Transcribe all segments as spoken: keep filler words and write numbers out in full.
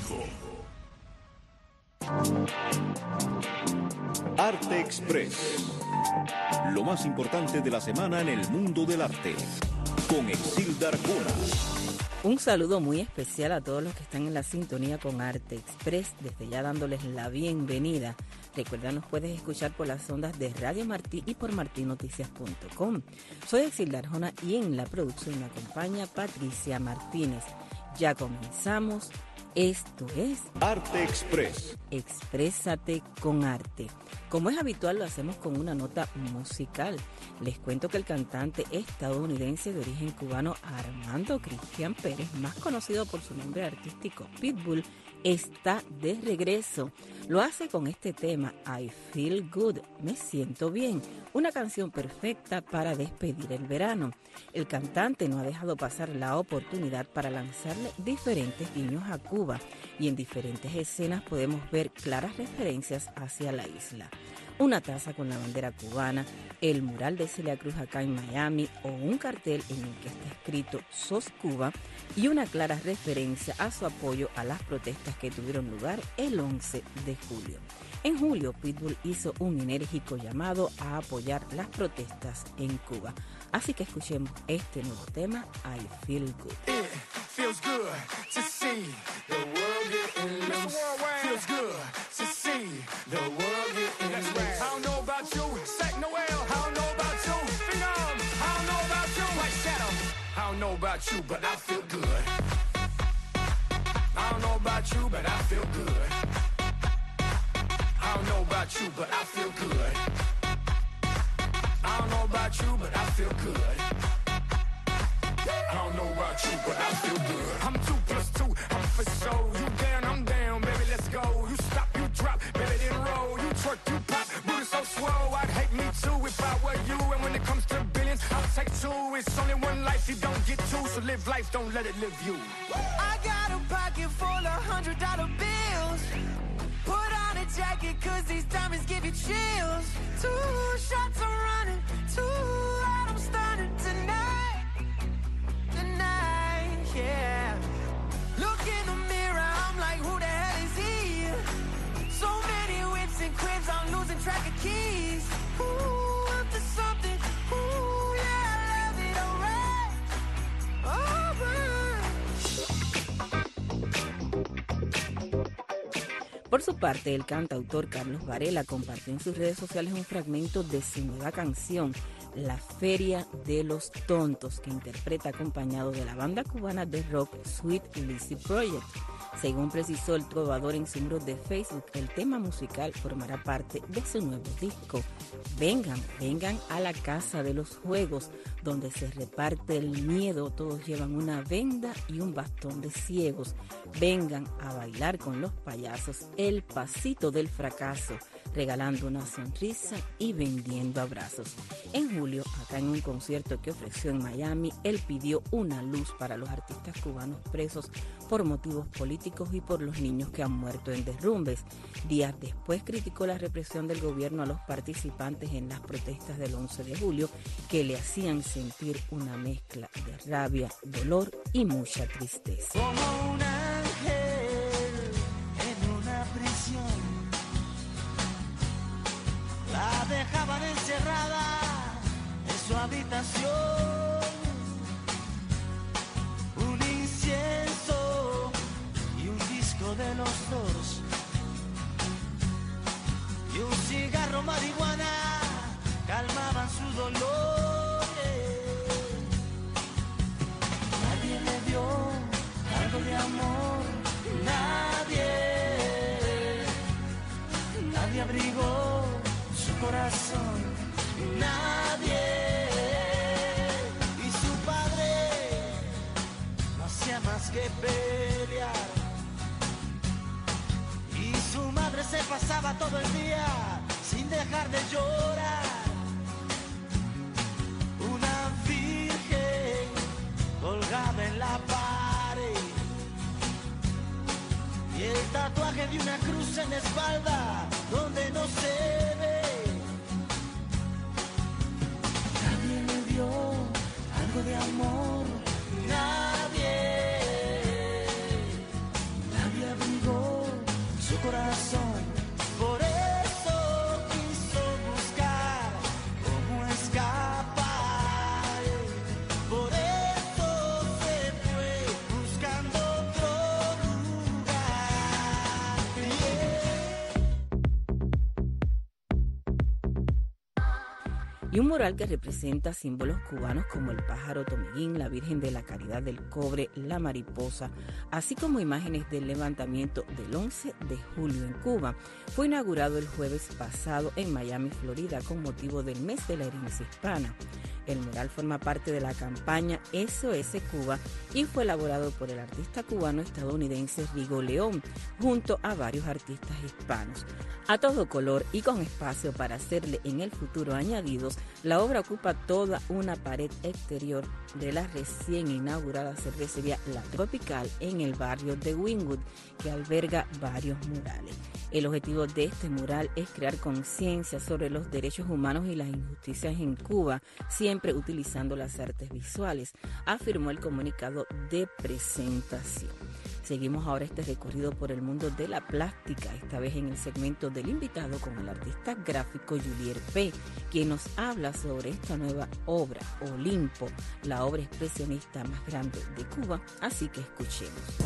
Hijo. Arte Express. Lo más importante de la semana en el mundo del arte. Con Exilda Arjona. Un saludo muy especial a todos los que están en la sintonía con Arte Express, desde ya dándoles la bienvenida. Recuerda, nos puedes escuchar por las ondas de Radio Martí y por martí noticias punto com. Soy Exilda Arjona y en la producción me acompaña Patricia Martínez. Ya comenzamos. Esto es Arte Express. Exprésate con arte. Como es habitual, lo hacemos con una nota musical. Les cuento que el cantante estadounidense de origen cubano Armando Cristian Pérez, más conocido por su nombre artístico Pitbull, está de regreso. Lo hace con este tema, I Feel Good, me siento bien, una canción perfecta para despedir el verano. El cantante no ha dejado pasar la oportunidad para lanzarle diferentes guiños a Cuba y en diferentes escenas podemos ver claras referencias hacia la isla. Una taza con la bandera cubana, el mural de Celia Cruz acá en Miami o un cartel en el que está escrito SOS Cuba y una clara referencia a su apoyo a las protestas que tuvieron lugar el once de julio. En julio, Pitbull hizo un enérgico llamado a apoyar las protestas en Cuba. Así que escuchemos este nuevo tema, I Feel Good. It feels good to see the world getting loose. Feels good to see the world getting loose. I don't know about you, Sack Noel. I don't know about you, Phenom. I don't know about you, White Shadow. I don't know about you, but I feel good. I don't know about you, but I feel good. I don't know about you, but I feel good. I don't know about you, but I feel good. I don't know about you, but I feel good. I'm two plus two, I'm for sure. You down, I'm down, baby, let's go. You stop, you drop, baby, then roll. You twerk, you pop, booty so swole. I'd hate me too if I were you. And when it comes to billions, I'll take two. It's only one life, you don't get two. So live life, don't let it live you. I got a pocket full of hundred dollar bills. Put on a jacket, cause these diamonds give you chills. Two shots are running, two out, I'm starting tonight. Tonight, yeah. Look in the mirror, I'm like, who the hell is he? So many whips and cribs, I'm losing track of keys. Ooh, up to something, ooh, yeah, I love it, alright. Alright. Por su parte, el cantautor Carlos Varela compartió en sus redes sociales un fragmento de su nueva canción, La Feria de los Tontos, que interpreta acompañado de la banda cubana de rock Sweet Lizzy Project. Según precisó el trovador en su muro de Facebook, el tema musical formará parte de su nuevo disco. Vengan, vengan a la casa de los juegos, donde se reparte el miedo, todos llevan una venda y un bastón de ciegos. Vengan a bailar con los payasos el pasito del fracaso, regalando una sonrisa y vendiendo abrazos. En julio, acá en un concierto que ofreció en Miami, él pidió una luz para los artistas cubanos presos por motivos políticos y por los niños que han muerto en derrumbes. Días después criticó la represión del gobierno a los participantes en las protestas del once de julio, que le hacían sentir una mezcla de rabia, dolor y mucha tristeza. Como un ángel en una prisión, la dejaban encerrada en su habitación. Un incienso y un disco de los dos y un cigarro marihuana calmaban su dolor. Nadie le dio algo de amor, nadie, nadie abrigó su corazón, nadie. Y su padre no hacía más que pelear. Y su madre se pasaba todo el día sin dejar de llorar. Una virgen colgada en la pared y el tatuaje de una cruz en la espalda donde no se ve. Nadie le dio algo de amor, nadie, nadie abrió corazón. Por eso quiso buscar cómo escapar. Por eso se fue buscando otro lugar. Yeah. Y un mural que representa símbolos cubanos como el pájaro tomeguín, la Virgen de la Caridad del Cobre, la mariposa, así como imágenes del levantamiento del once de julio en Cuba, fue inaugurado el jueves pasado en Miami, Florida, con motivo del mes de la herencia hispana. El mural forma parte de la campaña S O S Cuba y fue elaborado por el artista cubano-estadounidense Rigo León, junto a varios artistas hispanos. A todo color y con espacio para hacerle en el futuro añadidos, la obra ocupa toda una pared exterior de la recién inaugurada cervecería La Tropical en el barrio de Wynwood, que alberga varios murales. El objetivo de este mural es crear conciencia sobre los derechos humanos y las injusticias en Cuba, siempre utilizando las artes visuales, afirmó el comunicado de presentación. Seguimos ahora este recorrido por el mundo de la plástica, esta vez en el segmento del invitado con el artista gráfico Julier P., quien nos habla sobre esta nueva obra, Olimpo, la obra expresionista más grande de Cuba, así que escuchemos.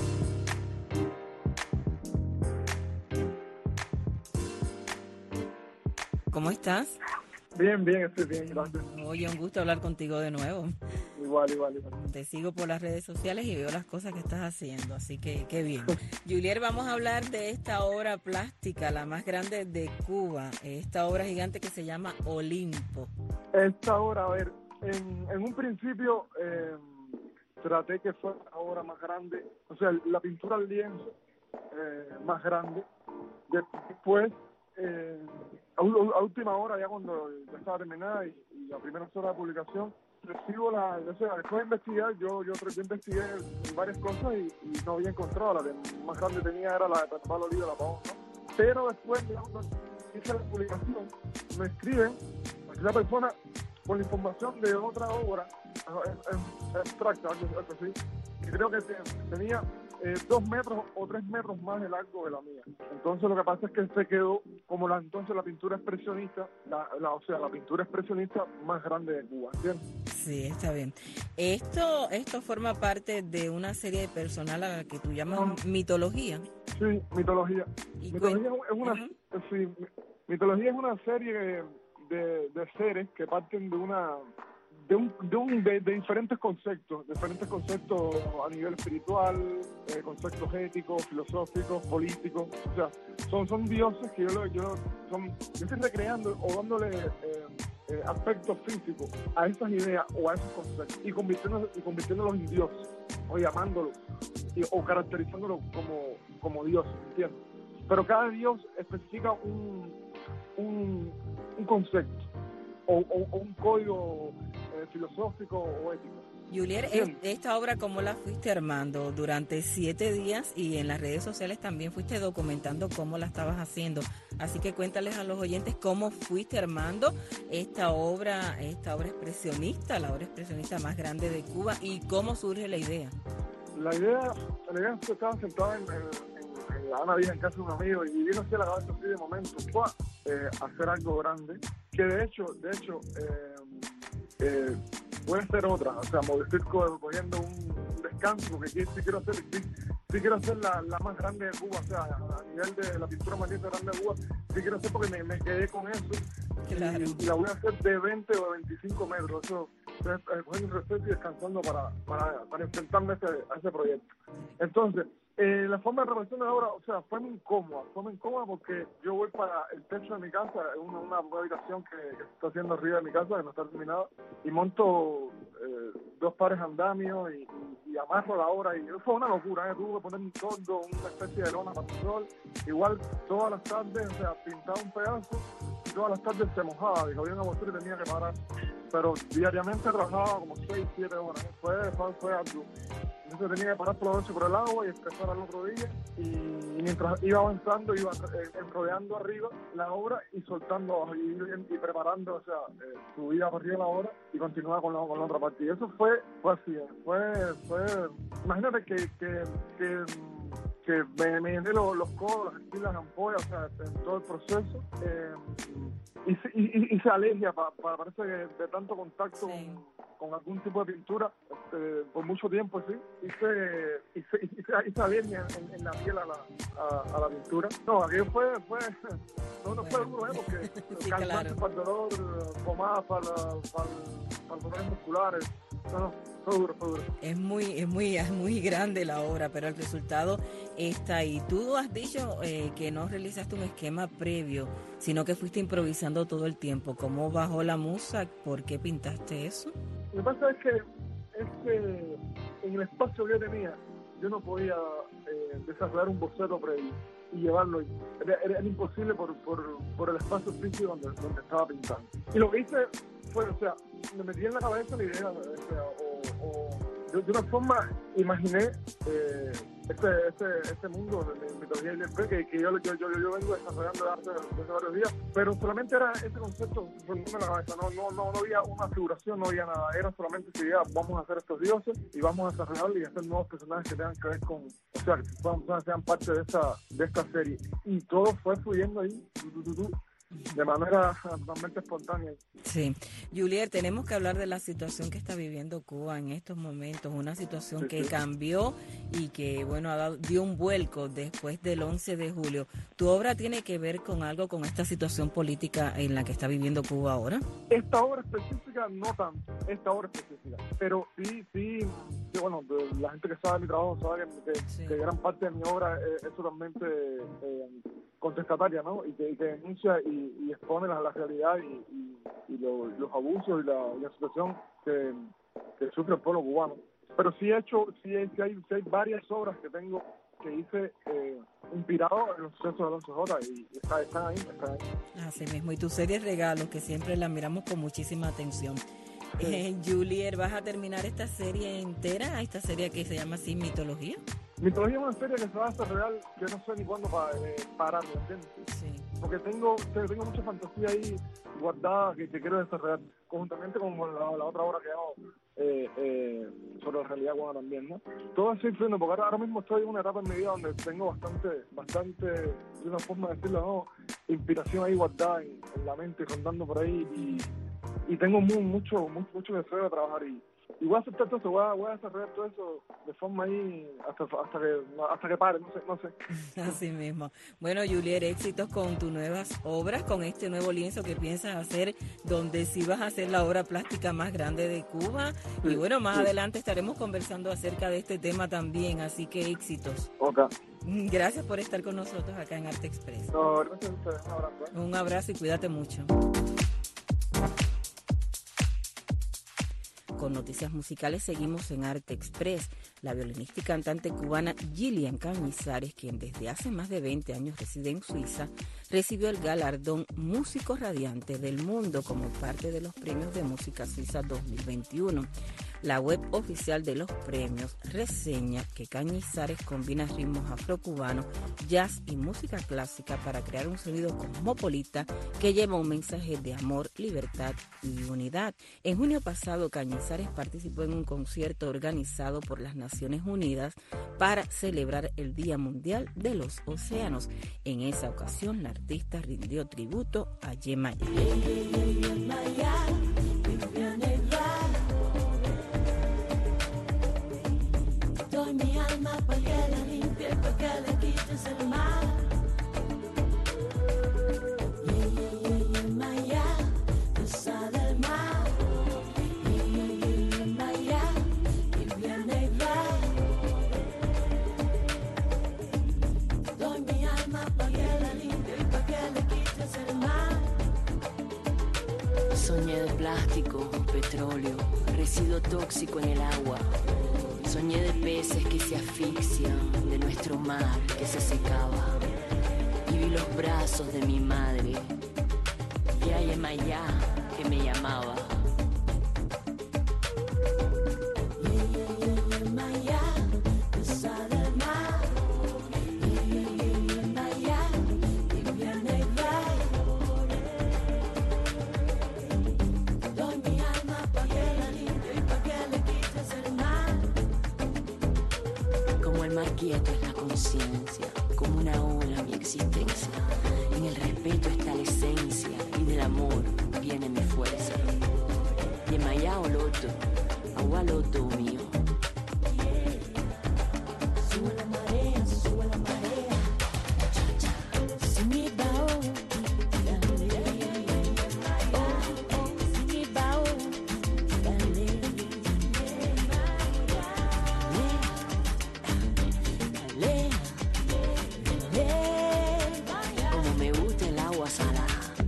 ¿Cómo estás? Bien, bien, estoy bien, gracias. Oye, un gusto hablar contigo de nuevo. Igual, igual, igual. Te sigo por las redes sociales y veo las cosas que estás haciendo, así que qué bien. Julier, vamos a hablar de esta obra plástica, la más grande de Cuba, esta obra gigante que se llama Olimpo. Esta obra, a ver, en, en un principio eh, traté que fuera la obra más grande, o sea, la pintura al lienzo eh, más grande. Después, eh, a, a última hora, ya cuando ya estaba terminada y, y a primeras horas de publicación, recibo la, o sea, después de investigar, yo yo, yo investigué varias cosas y, y no había encontrado, la que más grande tenía era la de Pablo Oliva, la Pavón, ¿no? Pero después, ya cuando hice la publicación, me escriben, la persona, con la información de otra obra, abstracta, algo así, que creo que tenía eh, dos metros o tres metros más de largo que la mía. Entonces lo que pasa es que se quedó como la entonces la pintura expresionista, la, la, o sea, la pintura expresionista más grande de Cuba, ¿entiendes? Sí, está bien. Esto esto forma parte de una serie de personal a la que tú llamas uh-huh. mitología. Sí, mitología. ¿Y mitología cuen- es una, uh-huh. sí, mitología es una serie de, de, de seres que parten de una de un, de, un de, de diferentes conceptos, diferentes conceptos a nivel espiritual, eh, conceptos éticos, filosóficos, políticos, o sea, son son dioses que yo yo son yo estoy recreando o dándole eh, eh, aspectos físicos a esas ideas o a esos conceptos y convirtiéndolos y convirtiéndolos en dioses o llamándolos y, o caracterizándolos como como dioses, ¿entiendes? Pero cada dios especifica un un, un concepto o, o, o un código eh, filosófico o ético. Julier, es, esta obra, ¿cómo la fuiste armando? Durante siete días y en las redes sociales también fuiste documentando cómo la estabas haciendo. Así que cuéntales a los oyentes cómo fuiste armando esta obra, esta obra expresionista, la obra expresionista más grande de Cuba, y cómo surge la idea. La idea, la idea es que estaba sentada en, en, en La Habana Vieja, en casa de un amigo, y vino así a la cabeza así de momento, fue eh, hacer algo grande, que de hecho, de hecho, eh, eh, puede ser otra, o sea, me estoy cogiendo un descanso, porque sí, sí quiero hacer, sí, sí quiero hacer la, la más grande de Cuba, o sea, a nivel de la pintura más grande de Cuba, sí quiero hacer porque me, me quedé con eso, claro. y, y la voy a hacer de veinte o veinticinco metros, eso, eh, cogiendo un receso y descansando para, para, para enfrentarme a ese, a ese proyecto. Entonces, Eh, la forma de representación de la obra, o sea, fue muy incómoda, fue muy incómoda porque yo voy para el techo de mi casa, una, una habitación que, que se está haciendo arriba de mi casa, que no está terminada, y monto eh, dos pares andamios y, y, y amarro la obra, y fue una locura, ¿eh? Tuve que poner un toldo, una especie de lona para el sol, igual todas las tardes, o sea, pintaba un pedazo, y todas las tardes se mojaba, dijo, había una postura y tenía que parar, pero diariamente trabajaba como seis, siete horas, fue, fue, fue algo. Entonces tenía que parar por la noche por el agua y empezar al otro día, y mientras iba avanzando iba eh, enrollando arriba la obra y soltando abajo y, y, y preparando, o sea, eh, subía para arriba la obra y continuaba con la, con la otra parte. Y eso fue, fue así, fue, fue, imagínate que, que, que, que me, me llené los, los codos, las espilas, las ampollas, o sea, en todo el proceso. Eh, hice, hice, hice alergia, pa, pa, parece que de tanto contacto sí. con, con algún tipo de pintura, este, por mucho tiempo, sí. Hice, hice, hice, hice alergia en, en la piel a la, a, a la pintura. No, aquello fue, fue no, no fue duro, ¿eh? Porque sí, calmante claro. para el dolor, pomadas para, para, para dolores musculares. No, no, fue duro, fue duro. Es muy, es muy, es muy grande la obra, pero el resultado está ahí. Tú has dicho eh, que no realizaste un esquema previo, sino que fuiste improvisando todo el tiempo. ¿Cómo bajó la musa? ¿Por qué pintaste eso? Lo que pasa es que, es que en el espacio que yo tenía, yo no podía eh, desarrollar un boceto previo y llevarlo. Era, era, era imposible por, por, por el espacio físico donde, donde estaba pintando. Y lo que hice fue, o sea, me metí en la cabeza la idea, o, sea, o, o de, de una forma imaginé eh, este, este, este mundo de mitología y del que, que yo, yo, yo, yo vengo desarrollando hace, hace varios días, pero solamente era ese concepto rondando en la cabeza, no, no, no, no había una figuración, no había nada, era solamente esa idea, vamos a hacer estos dioses y vamos a desarrollarlos y hacer nuevos personajes que tengan que ver con, o sea, que puedan, sean parte de esta, de esta serie, y todo fue fluyendo ahí, tu, tu, tu, tu, de manera totalmente espontánea. Sí. Juliet, tenemos que hablar de la situación que está viviendo Cuba en estos momentos, una situación sí, que sí. cambió y que, bueno, ha dado, dio un vuelco después del once de julio. ¿Tu obra tiene que ver con algo, con esta situación política en la que está viviendo Cuba ahora? Esta obra específica no tanto, esta obra específica, pero sí, sí, sí bueno, la gente que sabe de mi trabajo sabe que, que, sí. que gran parte de mi obra es, es totalmente eh, contestataria, ¿no? Y que, y que denuncia y, y expone la, la realidad y, y, y lo, los abusos y la, y la situación que, que sufre el pueblo cubano. Pero sí he hecho, sí, hay, sí hay, sí hay varias obras que tengo que hice eh, inspirado en los sucesos de Alonso J y está, están ahí, están ahí. Así mismo, y tu serie Regalos, que siempre la miramos con muchísima atención. Sí. Eh, Juliet, ¿vas a terminar esta serie entera, esta serie que se llama así Mitología? Mitología es una serie que se va a hacer real, que no sé ni cuándo para, eh, parar, ¿me entiendes? Sí. Porque tengo, tengo mucha fantasía ahí guardada que, que quiero desarrollar, conjuntamente con la, la otra obra que hago eh, eh, sobre la realidad cubana también, ¿no? Todo así influyendo, porque ahora, ahora mismo estoy en una etapa en mi vida donde tengo bastante, bastante, de una forma de decirlo, ¿no? Inspiración ahí guardada en, en la mente, rondando por ahí, y, y tengo muy, mucho, mucho, mucho deseo de trabajar y Y voy a aceptar todo eso, voy a, voy a desarrollar todo eso de forma ahí hasta, hasta, que, hasta que pare, no sé, no sé. Así mismo. Bueno, Juliet, éxitos con tus nuevas obras, con este nuevo lienzo que piensas hacer, donde sí vas a hacer la obra plástica más grande de Cuba. Sí, y bueno, más sí. adelante estaremos conversando acerca de este tema también, así que éxitos. Ok. Gracias por estar con nosotros acá en Arte Express. No, gracias a ustedes. Un abrazo. ¿eh? Un abrazo y cuídate mucho. Con noticias musicales seguimos en Arte Express. La violinista y cantante cubana Gillian Cañizares, quien desde hace más de veinte años reside en Suiza, recibió el galardón Músico Radiante del Mundo como parte de los Premios de Música Suiza dos mil veintiuno. La web oficial de los premios reseña que Cañizares combina ritmos afrocubanos, jazz y música clásica para crear un sonido cosmopolita que lleva un mensaje de amor, libertad y unidad. En junio pasado, Cañizares participó en un concierto organizado por las Naciones Unidas para celebrar el Día Mundial de los Océanos. En esa ocasión, la artista rindió tributo a Yemaya. Doy mi alma para que la limpie, para que le quites el mal. Yeah, yeah, yeah, yeah, Maya, diosa del mar. Yeah, yeah, yeah, yeah, Maya, y viene y va. Doy mi alma para que la limpie, para que le quites el mal. Soñé de plástico, petróleo, residuo tóxico en el agua. Soñé de peces que se asfixian, de nuestro mar que se secaba. Y vi los brazos de mi madre, Yaya Maya, que me llamaba. Quieto es la conciencia. conciencia, como una ola mi existencia. En el respeto está la esencia y del amor viene mi fuerza. Yemayá oloto, agua loto mío. Sube la marea, sube la marea. Sing it bao. Oh, oh, sing it bao. Como me gusta el agua salada.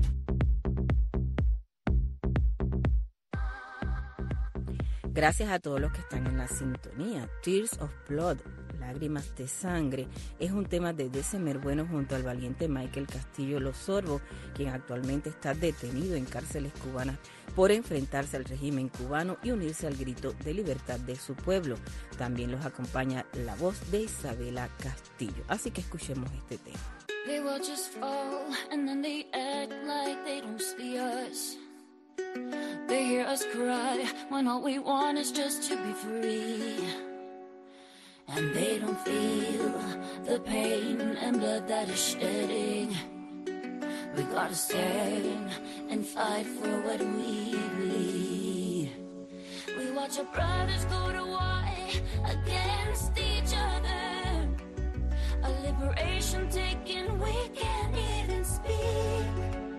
Gracias a todos los que están en la sintonía. Tears of Blood, Lágrimas de Sangre, es un tema de December Bueno junto al valiente Michael Castillo Los Sorbo, quien actualmente está detenido en cárceles cubanas por enfrentarse al régimen cubano y unirse al grito de libertad de su pueblo. También los acompaña la voz de Isabela Castillo. Así que escuchemos este tema. They watch us fall and then they act like they don't see us. They hear us cry when all we want is just to be free. And they don't feel the pain and blood that is shedding. We gotta stand and fight for what we believe. We watch our brothers go to war against each other. A liberation taken, we can't even speak.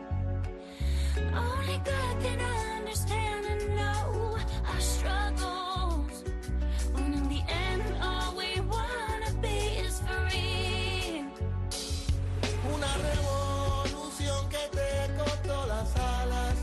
Only God can understand and know our struggles. When in the end all we wanna be is free. Una revolución que te cortó las alas.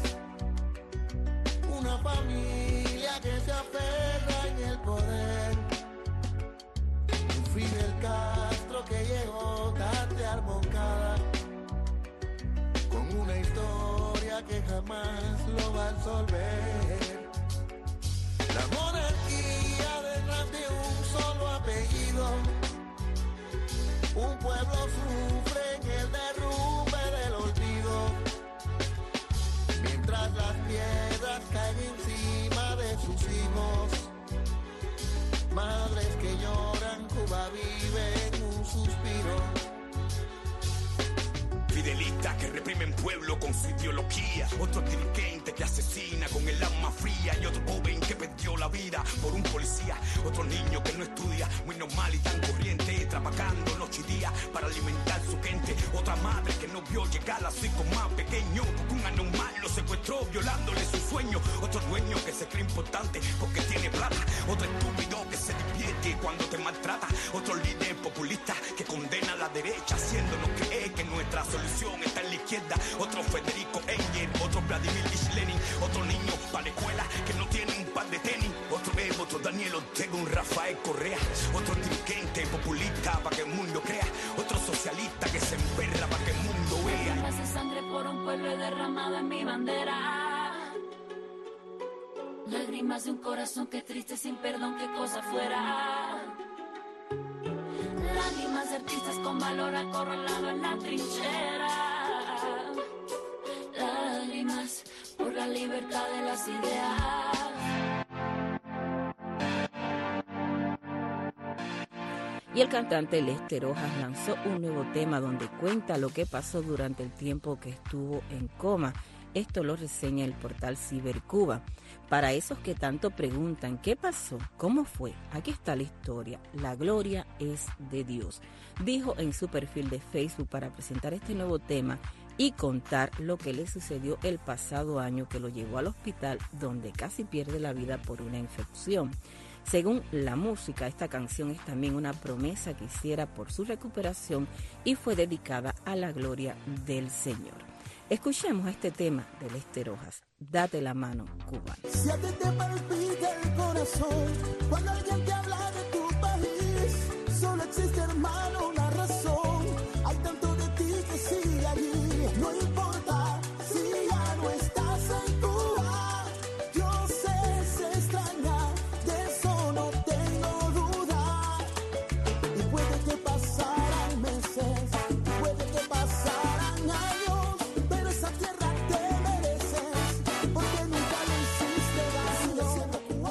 Una familia que se aferra en el poder. Un Fidel Castro que llegó tarde a Moncada. Con una historia que jamás lo va a resolver. La monarquía detrás de un solo apellido. Un pueblo sufre en el derrumbe del olvido. Mientras las piedras caen encima de sus hijos. Madres que lloran, Cuba vive en un suspiro. Fidelistas que reprimen pueblo con su ideología. Otro dirigente que asesina con el alma fría. Y otro joven que perdió la vida por un policía. Otro niño que no estudia, muy normal y tan corriente, trabajando noche y día para alimentar su gente. Otra madre que no vio llegar a su hijo más pequeño, porque un anormal lo secuestró violándole su sueño. Otro dueño que se cree importante porque tiene plata. Otro estúpido que se divierte cuando te maltrata. Otro líder populista que condena a la derecha, haciéndonos creer que nuestra solución está en la izquierda. Otro Federico Engel, otro Vladimir Ilich Lenin. Otro niño para la escuela que no tiene un par de tenis. Otro Evo, otro Daniel Ortega, un Rafael Correa. Otro dirigente populista para que el mundo crea. Otro socialista que se emperra para que el mundo vea. Lágrimas de sangre por un pueblo derramado en mi bandera. Lágrimas de un corazón que triste sin perdón, qué cosa fuera. Lágrimas de artistas con valor acorralado en la trinchera. Lágrimas por la libertad de las ideas. Y el cantante Lester Hojas lanzó un nuevo tema donde cuenta lo que pasó durante el tiempo que estuvo en coma. Esto lo reseña el portal Cibercuba. Para esos que tanto preguntan qué pasó, cómo fue, aquí está la historia. La gloria es de Dios, dijo en su perfil de Facebook para presentar este nuevo tema y contar lo que le sucedió el pasado año que lo llevó al hospital, donde casi pierde la vida por una infección. Según la música, esta canción es también una promesa que hiciera por su recuperación y fue dedicada a la gloria del Señor. Escuchemos este tema de Lester Hojas, Date la mano, cubano. Si a ti te palpita el corazón cuando alguien te habla de tu país, solo existe, hermano, una razón. Hay tanto de ti que sigue allí. No importa si ya no estás en Cuba. Yo sé, se extraña, de eso no tengo duda. Y puede que pasaran meses, y puede que pasaran años, pero esa tierra te mereces, porque nunca le hiciste daño.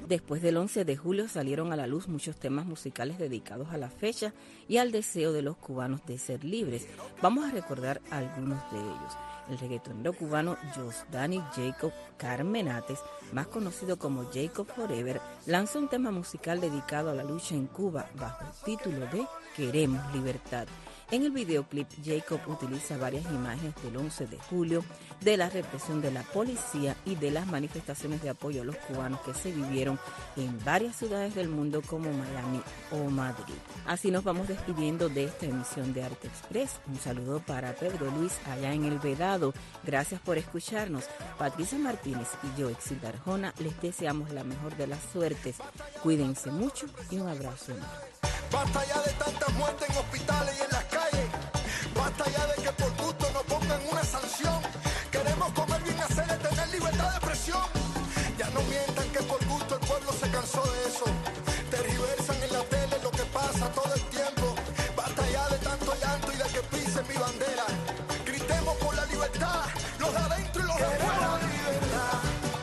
Después del once de julio salieron a la luz muchos temas musicales dedicados a la fecha y al deseo de los cubanos de ser libres. Vamos a recordar algunos de ellos. El reggaetonero cubano Josdani Jacob Carmenates, más conocido como Jacob Forever, lanzó un tema musical dedicado a la lucha en Cuba bajo el título de Queremos Libertad. En el videoclip, Jacob utiliza varias imágenes del once de julio, de la represión de la policía y de las manifestaciones de apoyo a los cubanos que se vivieron en varias ciudades del mundo como Miami o Madrid. Así nos vamos despidiendo de esta emisión de Arte Express. Un saludo para Pedro Luis allá en El Vedado. Gracias por escucharnos. Patricia Martínez y yo, Exilda Arjona, les deseamos la mejor de las suertes. Cuídense mucho y un abrazo enorme. Basta ya de tantas muertes en hospitales y en las calles. Basta ya de que por gusto nos pongan una sanción. Queremos comer bien, hacer, tener libertad de expresión. Ya no mientan que por gusto el pueblo se cansó de eso. Tergiversan en la tele lo que pasa todo el tiempo. Basta ya de tanto llanto y de que pisen mi bandera. Gritemos por la libertad, los de adentro y los de afuera. Libertad.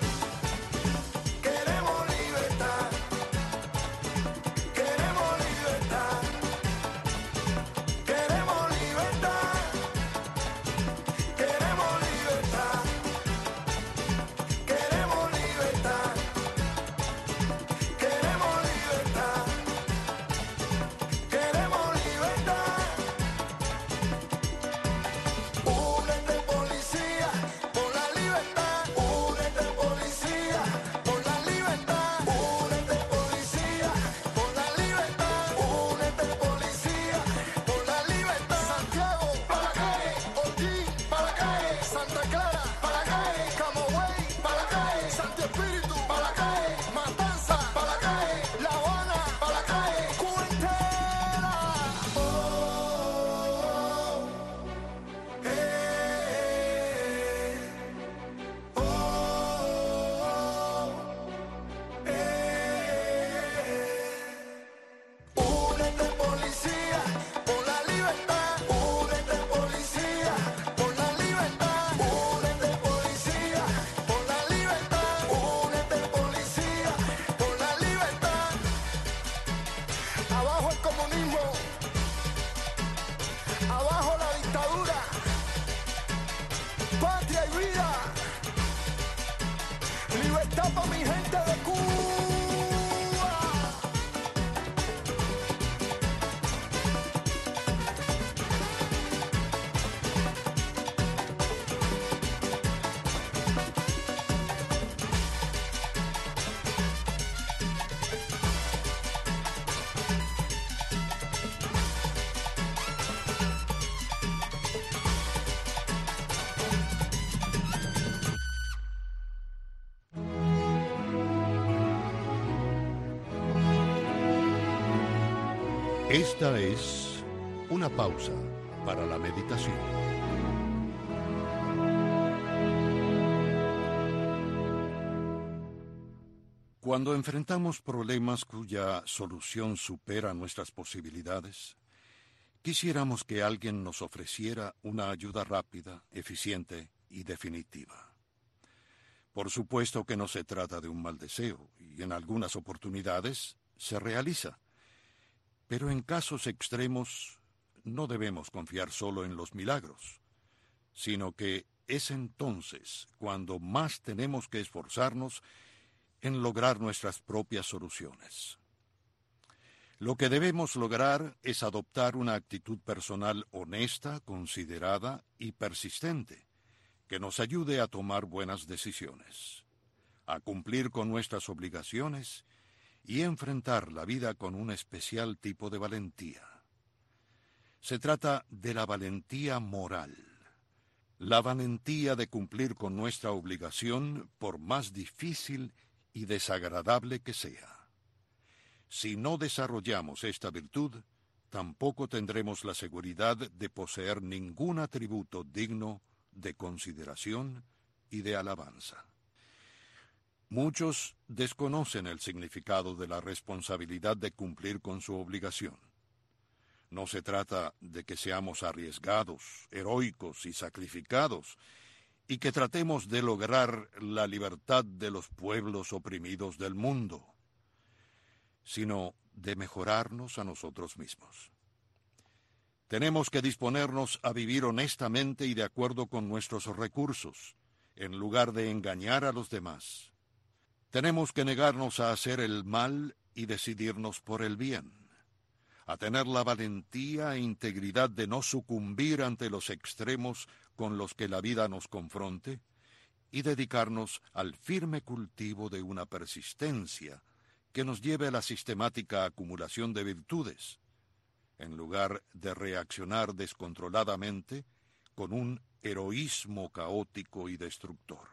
Esta es una pausa para la meditación. Cuando enfrentamos problemas cuya solución supera nuestras posibilidades, quisiéramos que alguien nos ofreciera una ayuda rápida, eficiente y definitiva. Por supuesto que no se trata de un mal deseo, y en algunas oportunidades se realiza. Pero en casos extremos no debemos confiar solo en los milagros, sino que es entonces cuando más tenemos que esforzarnos en lograr nuestras propias soluciones. Lo que debemos lograr es adoptar una actitud personal honesta, considerada y persistente, que nos ayude a tomar buenas decisiones, a cumplir con nuestras obligaciones y enfrentar la vida con un especial tipo de valentía. Se trata de la valentía moral, la valentía de cumplir con nuestra obligación por más difícil y desagradable que sea. Si no desarrollamos esta virtud, tampoco tendremos la seguridad de poseer ningún atributo digno de consideración y de alabanza. Muchos desconocen el significado de la responsabilidad de cumplir con su obligación. No se trata de que seamos arriesgados, heroicos y sacrificados, y que tratemos de lograr la libertad de los pueblos oprimidos del mundo. sino de mejorarnos a nosotros mismos. Tenemos que disponernos a vivir honestamente y de acuerdo con nuestros recursos, en lugar de engañar a los demás. Tenemos que negarnos a hacer el mal y decidirnos por el bien, a tener la valentía e integridad de no sucumbir ante los extremos con los que la vida nos confronte y dedicarnos al firme cultivo de una persistencia que nos lleve a la sistemática acumulación de virtudes, en lugar de reaccionar descontroladamente con un heroísmo caótico y destructor.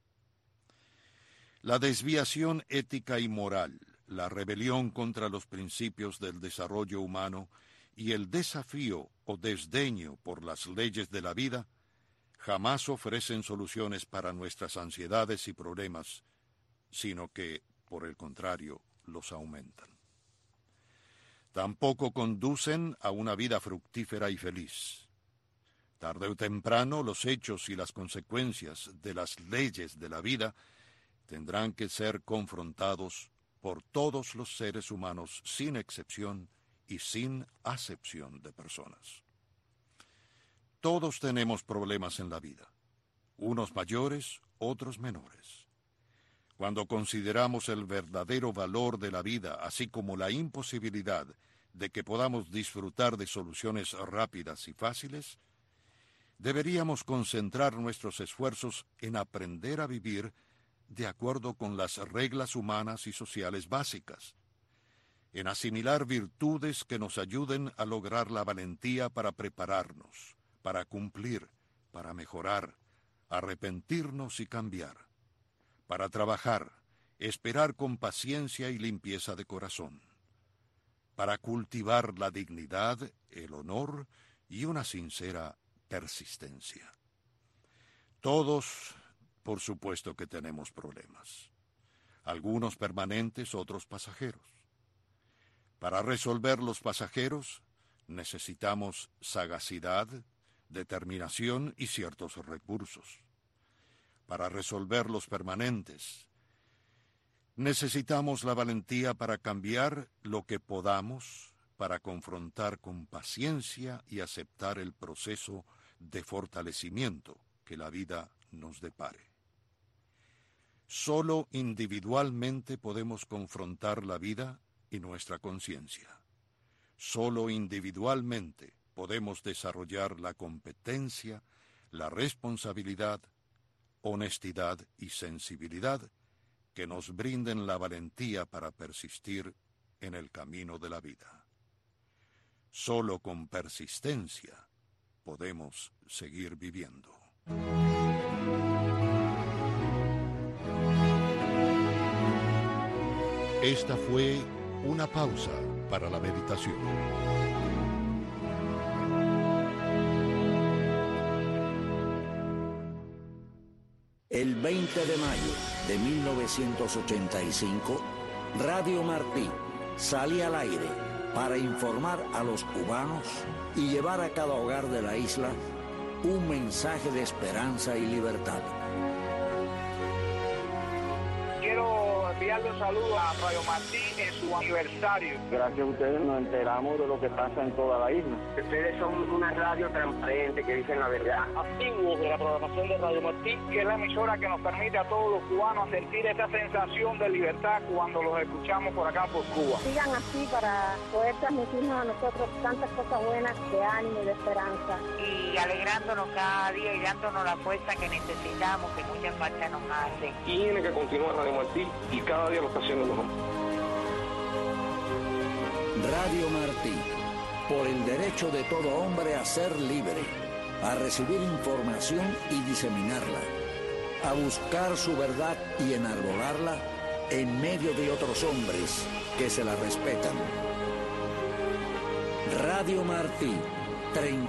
La desviación ética y moral, la rebelión contra los principios del desarrollo humano y el desafío o desdeño por las leyes de la vida jamás ofrecen soluciones para nuestras ansiedades y problemas, sino que, por el contrario, los aumentan. Tampoco conducen a una vida fructífera y feliz. Tarde o temprano, los hechos y las consecuencias de las leyes de la vida tendrán que ser confrontados por todos los seres humanos sin excepción y sin acepción de personas. Todos tenemos problemas en la vida, unos mayores, otros menores. Cuando consideramos el verdadero valor de la vida, así como la imposibilidad de que podamos disfrutar de soluciones rápidas y fáciles, deberíamos concentrar nuestros esfuerzos en aprender a vivir de acuerdo con las reglas humanas y sociales básicas, en asimilar virtudes que nos ayuden a lograr la valentía para prepararnos, para cumplir, para mejorar, arrepentirnos y cambiar, para trabajar, esperar con paciencia y limpieza de corazón, para cultivar la dignidad, el honor y una sincera persistencia. Todos, por supuesto que tenemos problemas, algunos permanentes, otros pasajeros. Para resolver los pasajeros necesitamos sagacidad, determinación y ciertos recursos. Para resolver los permanentes, necesitamos la valentía para cambiar lo que podamos, para confrontar con paciencia y aceptar el proceso de fortalecimiento que la vida nos depare. Solo individualmente podemos confrontar la vida y nuestra conciencia. Solo individualmente podemos desarrollar la competencia, la responsabilidad, honestidad y sensibilidad que nos brinden la valentía para persistir en el camino de la vida. Solo con persistencia podemos seguir viviendo. Esta fue una pausa para la meditación. El veinte de mayo de mil novecientos ochenta y cinco, Radio Martí salía al aire para informar a los cubanos y llevar a cada hogar de la isla un mensaje de esperanza y libertad. Quiero enviarle un saludo a Radio Martí en su aniversario. Gracias a ustedes nos enteramos de lo que pasa en toda la isla. Ustedes son una radio transparente que dicen la verdad. Activos de la programación de Radio Martí, que es la emisora que nos permite a todos los cubanos sentir esa sensación de libertad cuando los escuchamos por acá por Cuba. Sigan así para poder transmitirnos a nosotros tantas cosas buenas de ánimo y de esperanza. Y alegrándonos cada día y dándonos la fuerza que necesitamos, que mucha falta nos hace. Tiene que continuar Radio Martí y cada día lo está haciendo mejor. Radio Martí, por el derecho de todo hombre a ser libre, a recibir información y diseminarla, a buscar su verdad y enarbolarla en medio de otros hombres que se la respetan. Radio Martí, treinta